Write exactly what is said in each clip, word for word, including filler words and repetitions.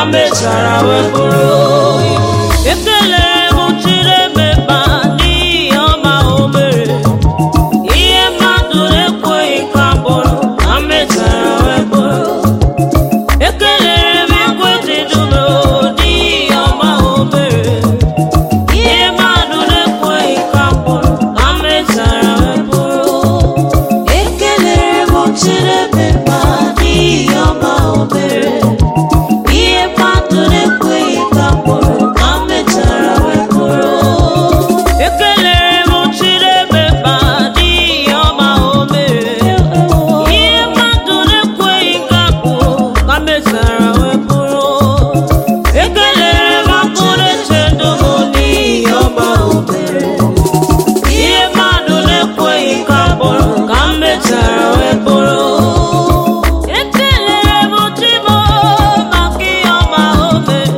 mechara wee bụrụ ekele m Chineke ma n'ihi ọma o mere ihe mmadụ na-ekweghị ka bụrụ ka mechara wee bụrụ ekele m igwe dị dum n'ihi ọma o mere ihe mmadụ na-ekweghị ka bụrụ ka mechara wee bụrụ ekele m Chineke ma n'ihi ọma o mere ihe mmadụ na-ekweghị ka bụrụ ka mechara wee bụrụ ekele m Chineke ma n'ihi ọma o mere ihe mmadụ na-ekweghị ka bụrụ ka mechara wee bụrụ ekele m akụrụ eche ndụ m n'ihi ọma o mere ihe mmadụ na-ekweghị ka bụrụ ka mechara wee bụrụ ekele m Chimo maka ihe ọma o mere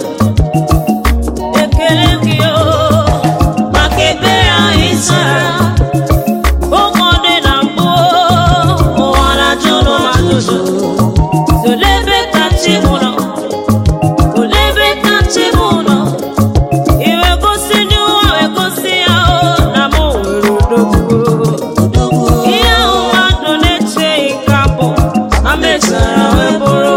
ekele gị o maka ebere anyị sara oge ọ dị na mbụ ụwa na-ajụ ụlọ ajụjụ olee ebe ka chi m nọ olee ebe ka chi m nọ iwe gosi ndị ụwa wee gosi ya o na m nwere odogwu ihe ahụ mmadụ na-echeghị ka bụ na mechara wee bụrụ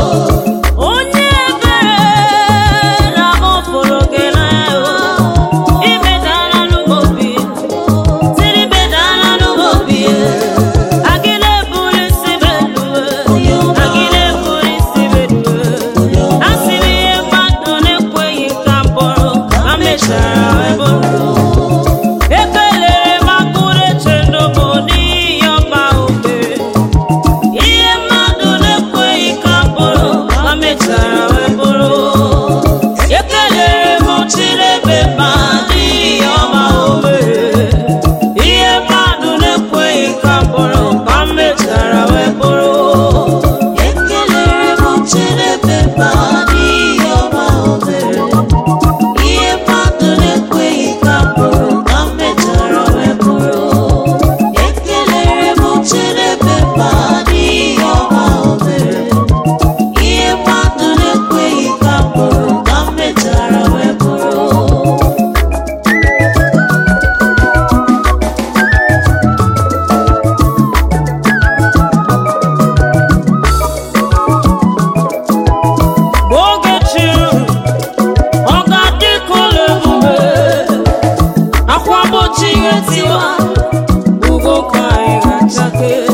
onye ebere na m fụrụ gị n'anya imedala n'obi tiri medala n'obi agị na-eburu isi beluwe agị na-eburu isi beluwe asị m ihe mmadụ na-ekweghị ka bụrụ ka mechara wee bụrụ ekelere m akụrụ eche ndụ m n'ihi ọma o mere ihe mmadụ na-ekweghị ka bụrụ ka mechara wee bụrụ ekelere m Chineke ma n'ihi ọma o mere ihe mmadụ na-ekweghị ka bụrụ ka mechara wee bụrụ ekelere m Chineke ma n'ihi ọma o mere ihe mmadụ na-ekweghị ka bụrụ ka mechara wee bụrụ ekelere m Chineke ma n'ihi ọma o mere ihe mmadụ na-ekweghị ka bụrụ ka mechara wee bụrụ oge chiri ọ ga-adị ka ụlọ ebube akwa mgbochi ihe tiwa ugo ka anyị ga-achake